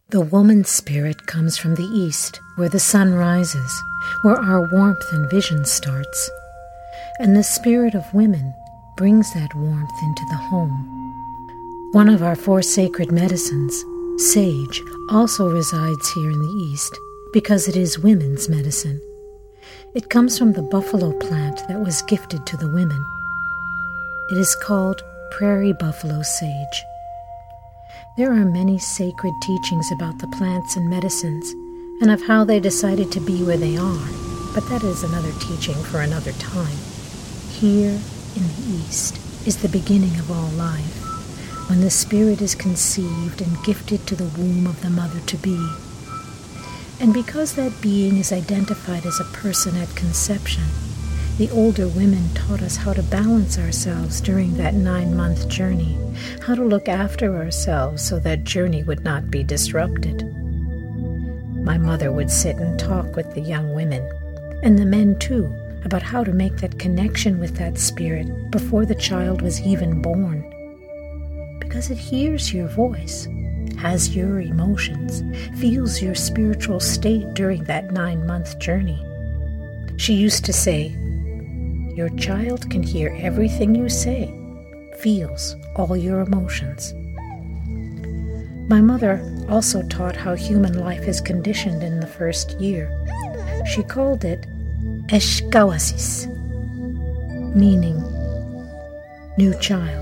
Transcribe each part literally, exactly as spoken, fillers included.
The woman spirit comes from the east, where the sun rises, where our warmth and vision starts. And the spirit of women brings that warmth into the home. One of our four sacred medicines, sage, also resides here in the east because it is women's medicine. It comes from the buffalo plant that was gifted to the women. It is called prairie buffalo sage. There are many sacred teachings about the plants and medicines and of how they decided to be where they are, but that is another teaching for another time. Here in the East is the beginning of all life, when the spirit is conceived and gifted to the womb of the mother-to-be. And because that being is identified as a person at conception, the older women taught us how to balance ourselves during that nine-month journey, how to look after ourselves so that journey would not be disrupted. My mother would sit and talk with the young women, and the men too, about how to make that connection with that spirit before the child was even born. Because it hears your voice, has your emotions, feels your spiritual state during that nine-month journey. She used to say, "Your child can hear everything you say, feels all your emotions." My mother also taught how human life is conditioned in the first year. She called it Eshkawasis, meaning new child.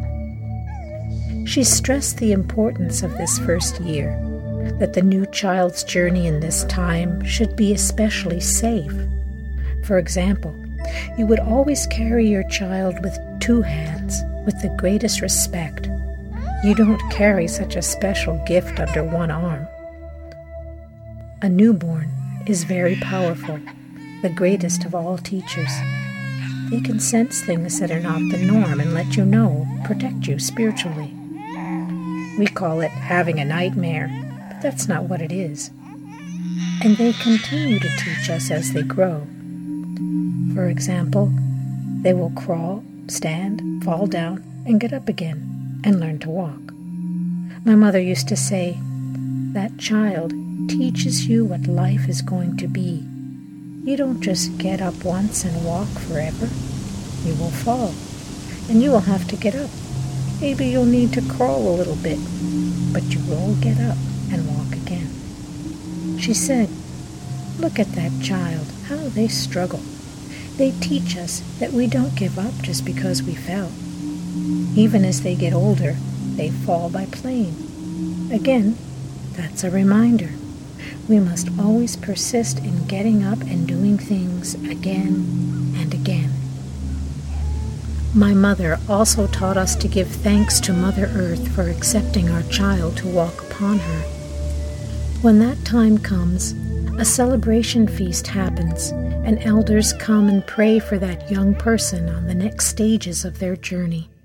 She stressed the importance of this first year, that the new child's journey in this time should be especially safe. For example, you would always carry your child with two hands, with the greatest respect. You don't carry such a special gift under one arm. A newborn is very powerful, the greatest of all teachers. They can sense things that are not the norm and let you know, protect you spiritually. We call it having a nightmare, but that's not what it is. And they continue to teach us as they grow. For example, they will crawl, stand, fall down, and get up again, and learn to walk. My mother used to say, that child teaches you what life is going to be. You don't just get up once and walk forever. You will fall, and you will have to get up. Maybe you'll need to crawl a little bit, but you will get up and walk again. She said, look at that child, how they struggle. They teach us that we don't give up just because we fell. Even as they get older, they fall by playing. Again, that's a reminder. We must always persist in getting up and doing things again and again. My mother also taught us to give thanks to Mother Earth for accepting our child to walk upon her. When that time comes, a celebration feast happens, and elders come and pray for that young person on the next stages of their journey.